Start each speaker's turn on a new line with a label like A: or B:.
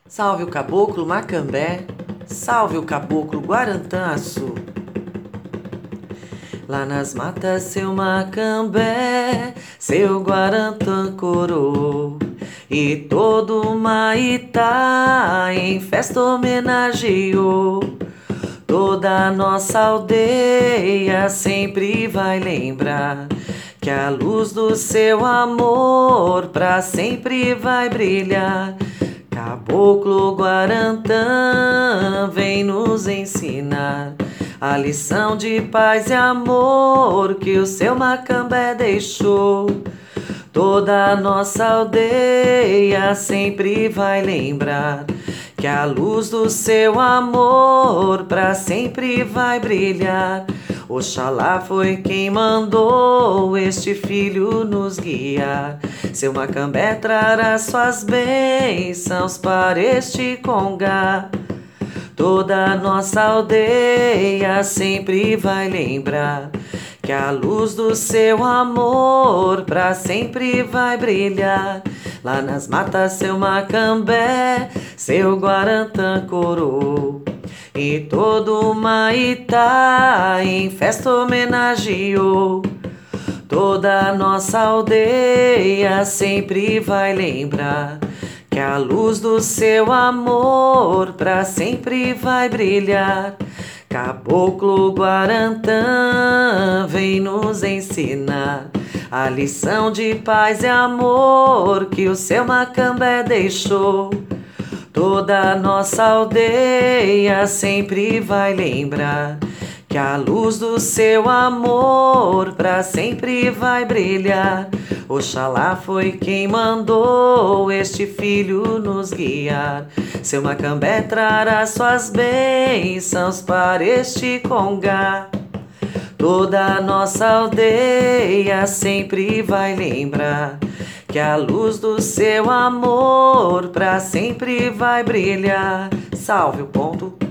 A: Salve o caboclo Macambé, salve o caboclo Guarantã-Açu. Lá nas matas seu Macambé, seu Guarantã corou, e todo Maitá em festa homenageou. Toda a nossa aldeia sempre vai lembrar que a luz do seu amor pra sempre vai brilhar. Caboclo Guarantã vem nos ensinar a lição de paz e amor que o seu Macambé deixou. Toda a nossa aldeia sempre vai lembrar que a luz do seu amor pra sempre vai brilhar. Oxalá foi quem mandou este filho nos guiar. Seu Macambé trará suas bênçãos para este congá. Toda a nossa aldeia sempre vai lembrar que a luz do seu amor pra sempre vai brilhar. Lá nas matas seu Macambé, seu Guarantã corou, e todo Maitá em festa homenageou. Toda a nossa aldeia sempre vai lembrar que a luz do seu amor pra sempre vai brilhar. Caboclo Guarantã vem nos ensinar a lição de paz e amor que o seu Macambé deixou. Toda a nossa aldeia sempre vai lembrar que a luz do seu amor pra sempre vai brilhar. Oxalá foi quem mandou este filho nos guiar. Seu Macambé trará suas bênçãos para este congá. Toda a nossa aldeia sempre vai lembrar que a luz do seu amor pra sempre vai brilhar. Salve o ponto.